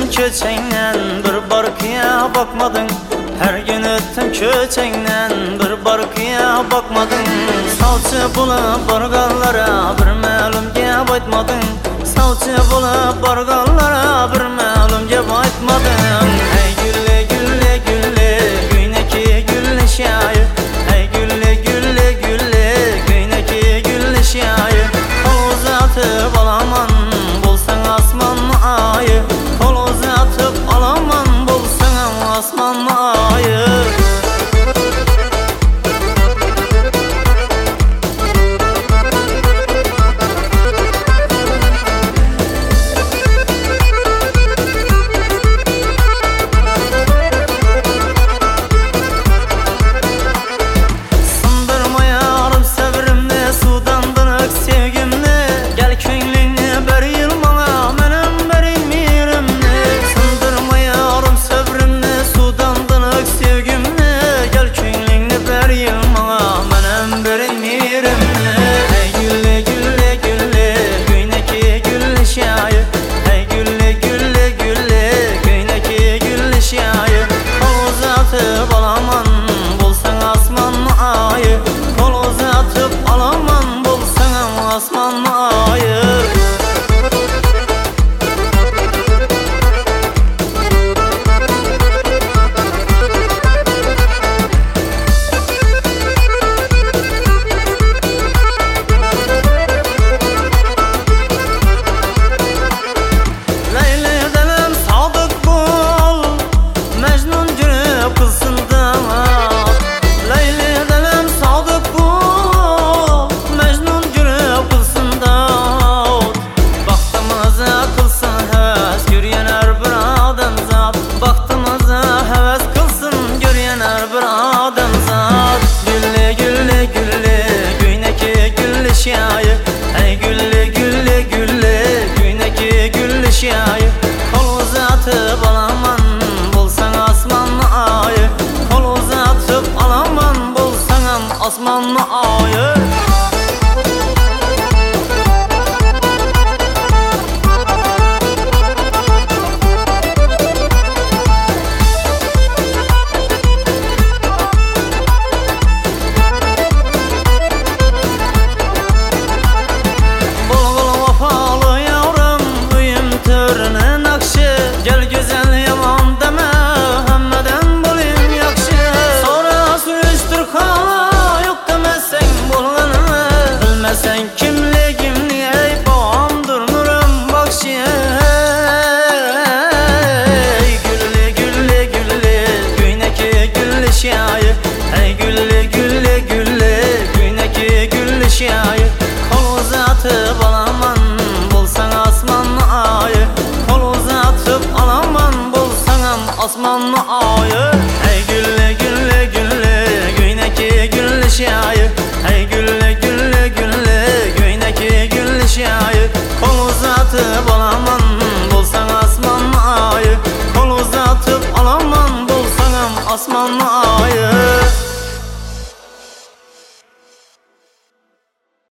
köçeğinden bir barkıya bakmadın. Her gün öttüm köçeğinden bir barkıya bakmadın. Salçı bulup bargallara bir məlumga baytmadın. Salçı bulup bargallara bir məlumga baytmadın. Hey gülle gülle gülle güyneki gülle şayı. Hey gülle gülle gülle güyneki gülle şayı. Kol uzatıp alaman bulsan asmanlı ayı. Kol uzatıp alaman bulsan asmanlı ayı. Hey gülle gülle gülle güyneki gülle şayı. Kol uzatıp alaman bulsan asmanlı ayı. Kol uzatıp alaman bulsan asmanlı ayı. Gel güzel yaman deme, hemmeden bulayım yakşı. Sonra sürüştür kala, yok demesen bulganı. Bilmesen kimligimni ey babam durmurum bakşı. Hey gülle gülle gülle güyneki gülle şayı. Hey gülle gülle gülle güyneki gülle şayı. Kol uzatıp alaman bulsan asmanlı ayı. Kol uzatıp alaman bulsan asmanlı ayı. Hey gülle gülle gülle güyneki gülle şayı. Hey gülle gülle gülle güyneki gülle şayı. Kol uzatıp alaman bulsan asmanlı ayı. Kol uzatıp alaman bulsan asmanlı ayı.